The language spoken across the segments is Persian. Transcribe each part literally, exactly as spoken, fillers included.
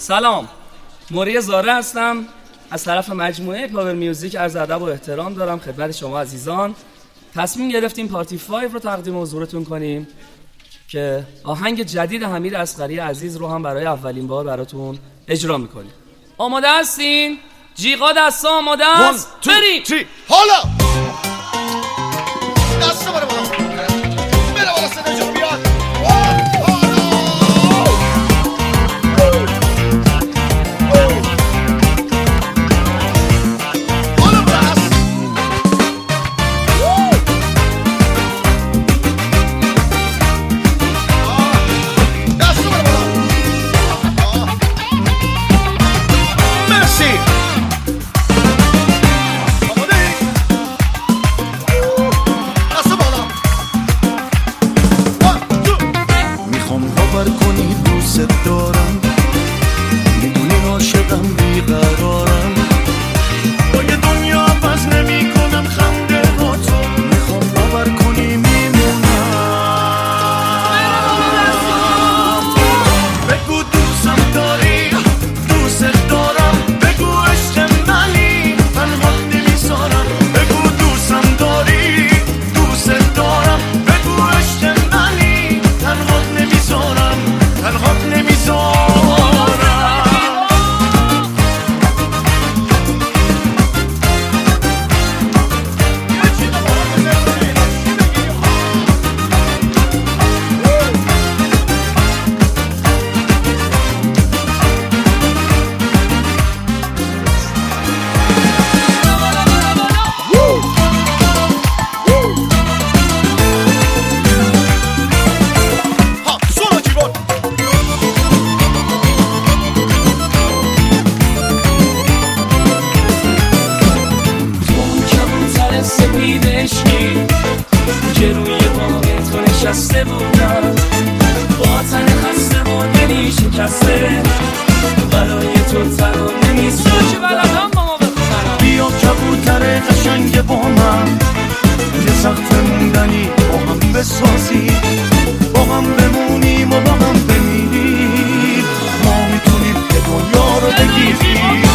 سلام، موری زاره هستم. از طرف مجموعه پاور میوزیک عرض ادب و احترام دارم خدمت شما عزیزان. تصمیم گرفتیم پارتی فایو رو تقدیم حضورتون کنیم که آهنگ جدید حمید اصغری عزیز رو هم برای اولین بار براتون اجرا میکنیم. آماده هستین؟ جیغا دستا آماده است؟ بریم! حالا! دستا بره بالا! بره بالا صدا جون بیاد! که روی باقی تو نشسته بودم با تن خسته و دلی شکسته برای تو ترانه می‌سازم. بیا کبوتر قشنگ با من که سخت موندنی با هم بسازی، با هم بمونیم و با هم بمیریم، ما میتونیم که دنیا رو بگیریم.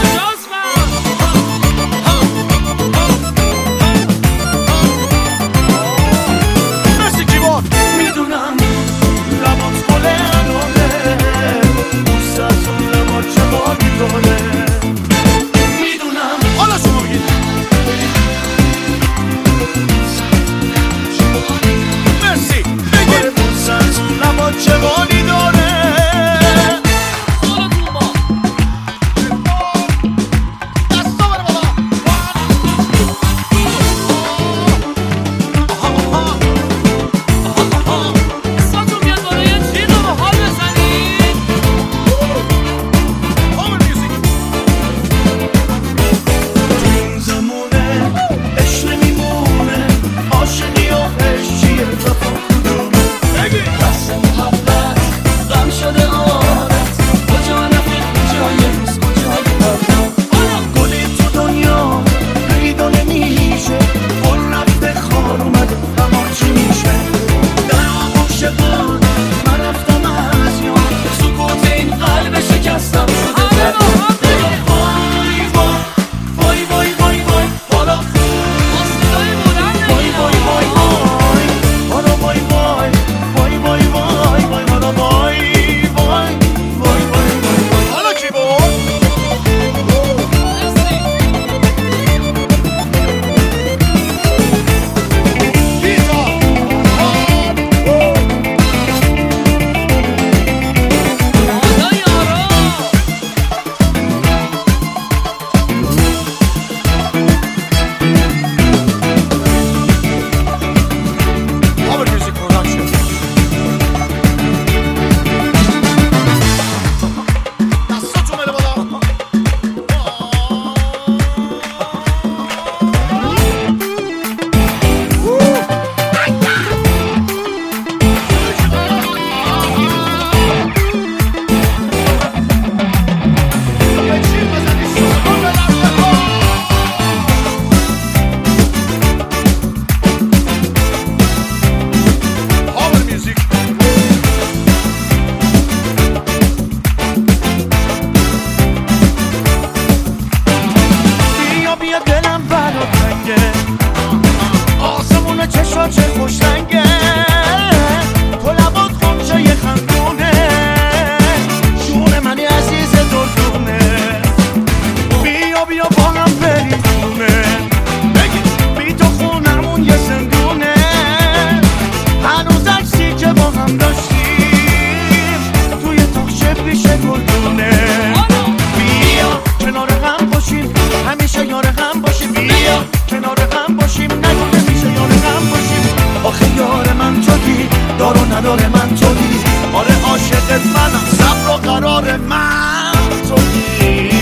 هم داشتیم توی تاخچه پیش گلدونه. بیا کنار هم باشیم همیشه یار هم باشیم، بیا کنار هم باشیم نگو همیشه یار هم باشیم. آخه یار من تویی، دار و نداره من تویی، آره عاشقت منم، صبر و قرار من تویی.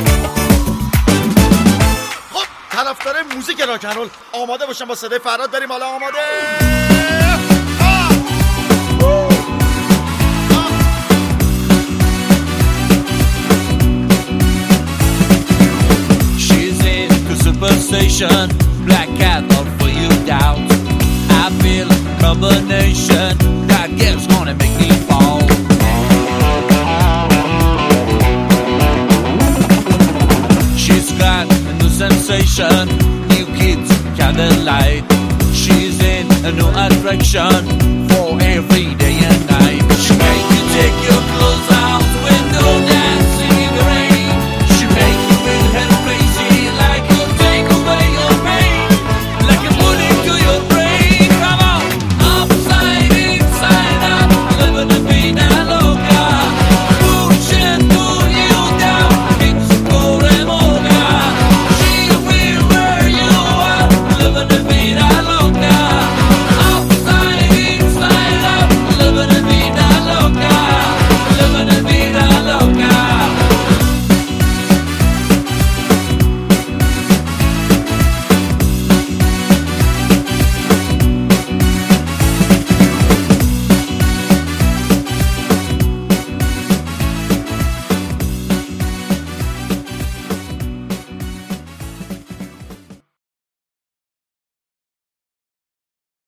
خب طرفدار موزیک راکنرول آماده باشم با صدای فرهاد بریم حالا. آماده؟ Superstition, black cat, all for you doubt. I feel a combination that girl's gonna make me fall. She's got a new sensation, new kids candlelight. She's in a new attraction.